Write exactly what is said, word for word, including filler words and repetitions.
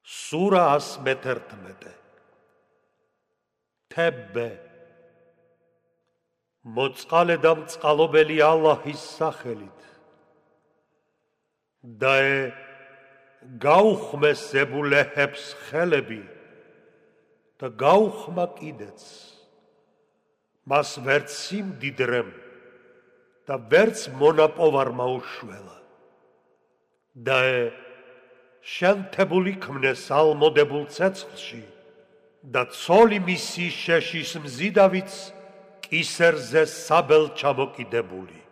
სურა ას მეთერთმეტე. თებე მოწყალე და მწყალობელი ალაჰის სახელით. დაე გაუხმე ზებულეჰებს ხელები და გაუხმა კიდეც. მას ვერც სიმდიდრემ და ვერც მონაპოვარმა უშველა. დაე შენთებული ქმნეს ალმოდებულ ცეცხლში და ცოლი მისი შეშის მზიდავიც კისერზე საბელ ჩამოკიდებული.